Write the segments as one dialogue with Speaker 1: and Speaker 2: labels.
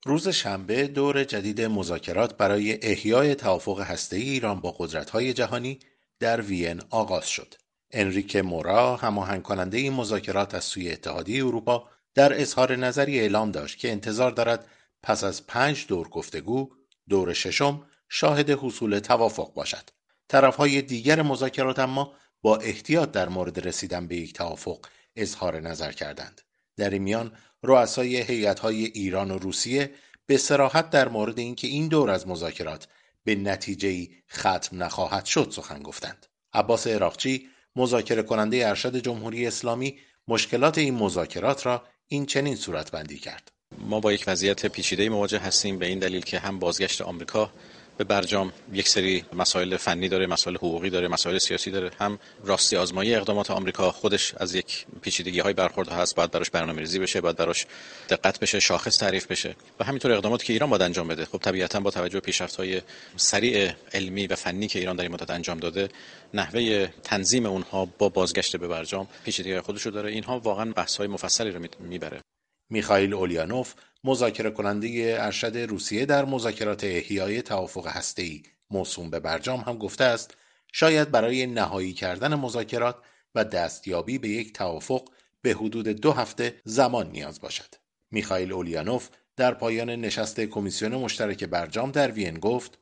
Speaker 1: روز شنبه دور جدید مذاکرات برای احیای توافق هسته‌ای ایران با قدرت‌های جهانی در وین آغاز شد. انریکه مورا، هماهنگ کننده این مذاکرات از سوی اتحادیه اروپا، در اظهار نظری اعلام داشت که انتظار دارد پس از 5 دور گفتگو، دور ششم شاهد حصول توافق باشد. طرف‌های دیگر مذاکرات اما با احتیاط در مورد رسیدن به یک توافق اظهار نظر کردند. در این میان رؤسای هیئت‌های ایران و روسیه به صراحت در مورد اینکه این دور از مذاکرات به نتیجه‌ای ختم نخواهد شد سخن گفتند. عباس عراقچی، مذاکره کننده ارشد جمهوری اسلامی، مشکلات این مذاکرات را این چنین صورتبندی کرد.
Speaker 2: ما با یک وضعیت پیچیده‌ای مواجه هستیم، به این دلیل که هم بازگشت آمریکا به برجام یک سری مسائل فنی داره، مسائل حقوقی داره، مسائل سیاسی داره، هم راستی آزمایی اقدامات آمریکا خودش از یک پیچیدگی‌های برخورد هست، باید براش برنامه‌ریزی بشه، باید براش دقت بشه، شاخص تعریف بشه و همینطور اقداماتی که ایران باید انجام بده. خب طبیعتاً با توجه به پیشرفت‌های سریع علمی و فنی که ایران در این مدت انجام داده، نحوه تنظیم اونها با بازگشت به برجام پیچیدگی‌های خودش رو داره. اینها واقعاً بحث‌های مفصلی رو میبره.
Speaker 1: میخائیل اولیانوف، مذاکره کننده ارشد روسیه در مذاکرات احیای توافق هسته‌ای موسوم به برجام هم گفته است شاید برای نهایی کردن مذاکرات و دستیابی به یک توافق به حدود 2 هفته زمان نیاز باشد. میخائیل اولیانوف در پایان نشست کمیسیون مشترک برجام در وین گفت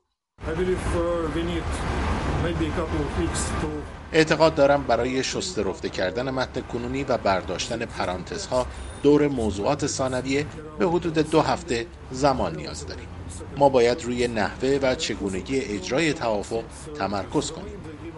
Speaker 1: اعتقاد دارم برای شسته رفته کردن متن کنونی و برداشتن پرانتزها دور موضوعات ثانویه به حدود 2 هفته زمان نیاز داریم. ما باید روی نحوه و چگونگی اجرای توافق تمرکز کنیم.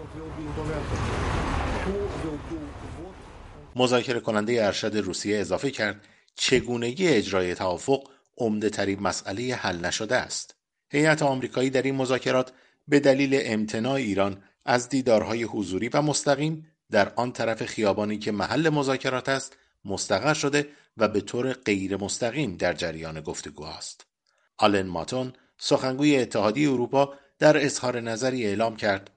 Speaker 1: مذاکره کننده ارشد روسیه اضافه کرد چگونگی اجرای توافق عمده ترین مسئله حل نشده است. هیئت آمریکایی در این مذاکرات به دلیل امتناع ایران از دیدارهای حضوری و مستقیم در آن طرف خیابانی که محل مذاکرات است مستقر شده و به طور غیر مستقیم در جریان گفتگوهاست. آلن ماتون، سخنگوی اتحادیه اروپا، در اظهار نظری اعلام کرد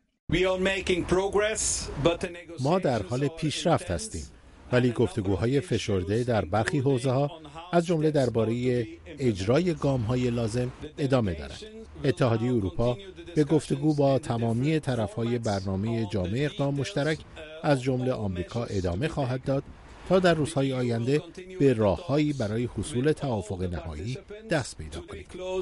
Speaker 3: ما در حال پیشرفت هستیم، ولی گفتگوهای فشرده در برخی حوزه‌ها از جمله درباره اجرای گام‌های لازم ادامه دارد. اتحادیه اروپا به گفتگو با تمامی طرف‌های برنامه جامع اقدام مشترک از جمله آمریکا ادامه خواهد داد تا در روزهای آینده به راه‌هایی برای حصول توافق نهایی دست پیدا کنیم.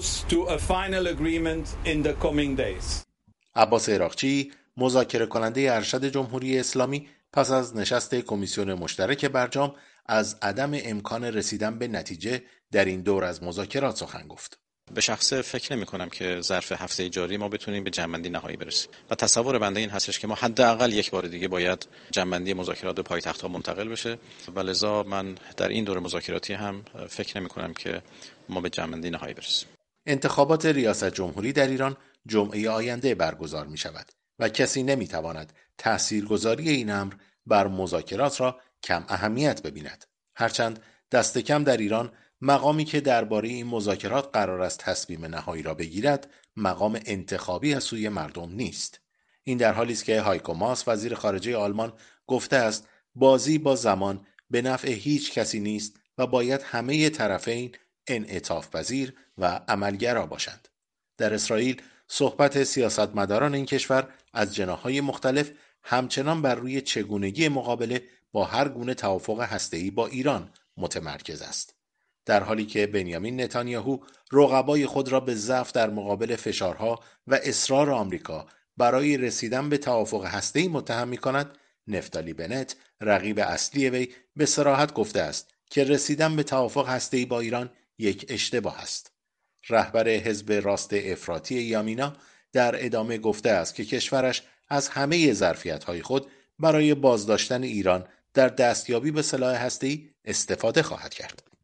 Speaker 1: عباس عراقچی، مذاکره کننده ارشد جمهوری اسلامی، پس از نشست کمیسیون مشترک برجام از عدم امکان رسیدن به نتیجه در این دور از مذاکرات سخن گفت.
Speaker 2: به شخصه فکر نمی کنم که ظرف هفته جاری ما بتونیم به جنبندی نهایی برسیم و تصور بنده این هستش که ما حداقل یک بار دیگه باید جنبندی مذاکرات به پایتخت‌ها منتقل بشه و لذا من در این دور مذاکراتی هم فکر نمی کنم که ما به جنبندی نهایی برسیم.
Speaker 1: انتخابات ریاست جمهوری در ایران جمعه آینده برگزار می شود و کسی نمی تواند تاثیرگذاری این امر بر مذاکرات را کم اهمیت ببیند. هرچند دست کم در ایران مقامی که درباره این مذاکرات قرار است تصمیم نهایی را بگیرد مقام انتخابی از سوی مردم نیست. این در حالی است که هایکو ماس، وزیر خارجه آلمان، گفته است بازی با زمان به نفع هیچ کسی نیست و باید همه طرفین انعطاف پذیر و عملگرا باشند. در اسرائیل صحبت سیاستمداران این کشور از جناح‌های مختلف همچنان بر روی چگونگی مقابله با هر گونه توافق هسته‌ای با ایران متمرکز است. در حالی که بنیامین نتانیاهو رقبای خود را به ضعف در مقابل فشارها و اصرار آمریکا برای رسیدن به توافق هسته‌ای متهم می‌کند، نفتالی بنت، رقیب اصلی وی، به صراحت گفته است که رسیدن به توافق هسته‌ای با ایران یک اشتباه است. رهبر حزب راست افراطی یامینا در ادامه گفته است که کشورش از همه ظرفیت‌های خود برای بازداشتن ایران در دستیابی به سلاح هسته‌ای استفاده خواهد کرد.